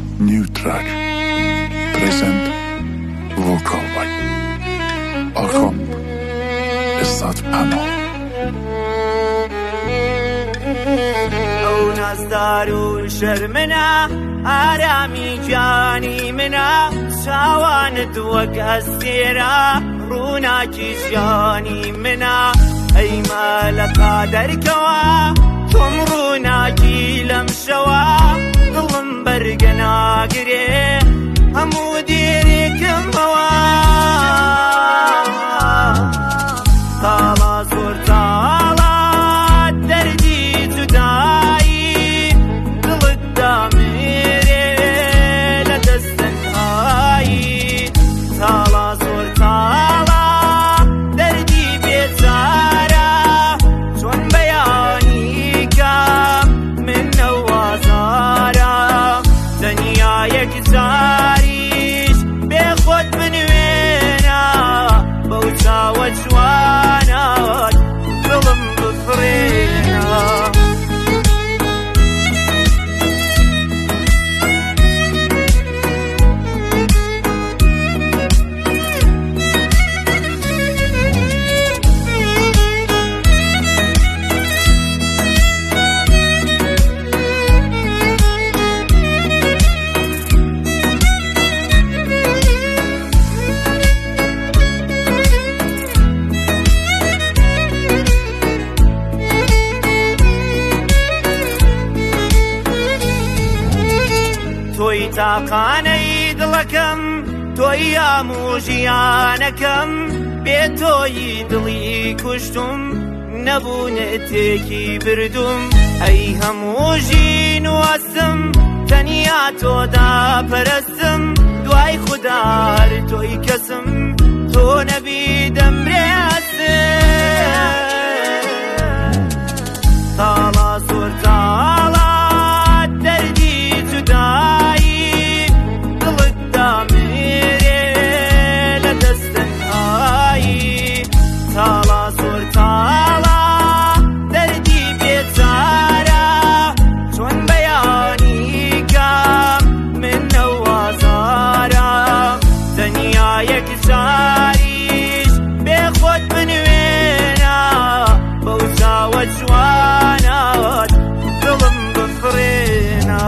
New track. Present vocal by Orhan Esat Pano. او نازدار شرمنا آرامی جانی منا چاوانت وەک هەستێرە ڕووناکی ژیانی منا ئەی مالەکا دەرکەوە تۆم ڕووناکی لەم شەوە دڵم بەرگە ناگرێ هەموو دێرێکمەوە تاڵا زۆر تاڵا دەردی جودایی دڵت دامێرێ لە دەستەنهایی تاڵا زۆر تاڵا دەردی بێچارە چۆن بەیانی کەم من نەوازارە دەنیایەک جاریش بێخۆت بنوێنە بەو چاوە جوانات دڵم بفڕێنە تۆی تاقانەی دڵەکەم تۆی هەموو ژیانەکەم بێ تۆی دڵی کوشتم نەبوونێتێکی بردوم ئەی هەموو ژین وەستم تەنیا تۆدا پەرستم دوای خودار تۆی کەسم تۆ نەبی دەمرێستم تاڵا زۆر تاڵا دەردی جودایی دڵت دامێرێ لە دەستەنهایی تاڵا زۆر تاڵا دەردی بێچارە چۆن بەیانی کەم من نەوازارە دەنیایەک جاریش بێخۆت بنوێنە بەو چاوە جوانات دڵم بفڕێنە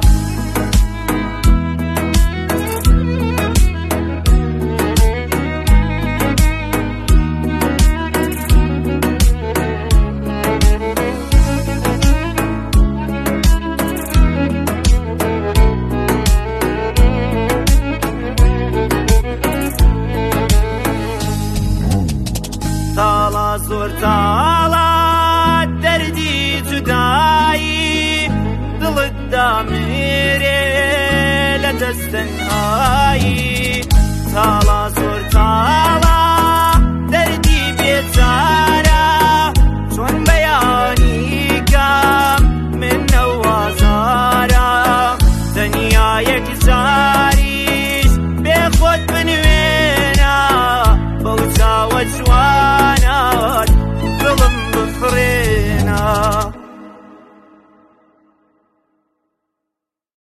تاڵا زۆر تاڵا دەردی جودایی دڵت دامێرێ لە دەستەنهایی تاڵا